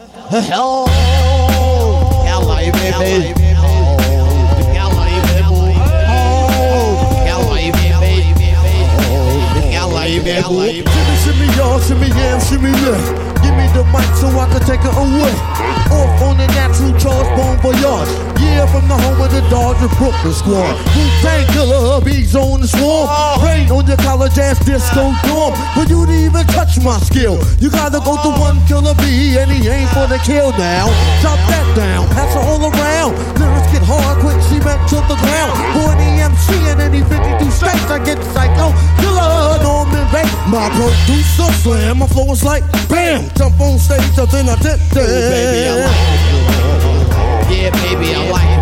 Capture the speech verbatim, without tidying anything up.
Oh, L A, baby. Shimmy, shimmy, y'all, shimmy, yeah, shimmy, yeah. Give me the mic so I can take it away. Off on the natural Charles Bon Voyage. Yeah, from the home of the Dodger Brooklyn squad. Wu-Tang Killer, bees on the swarm. Rain on your college ass disco dorm. For you to even touch my skill, you gotta go to one killer bee, and he ain't for the kill now. Chop that down, pass it all around. Lyrics get hard, quick cement to the ground. For any M C in any fifty-two states, I get psycho. Killer, Norman Bates. My producer slam, my flow is like bam. Jump on stage, I then I did that. Yeah, baby, I like it.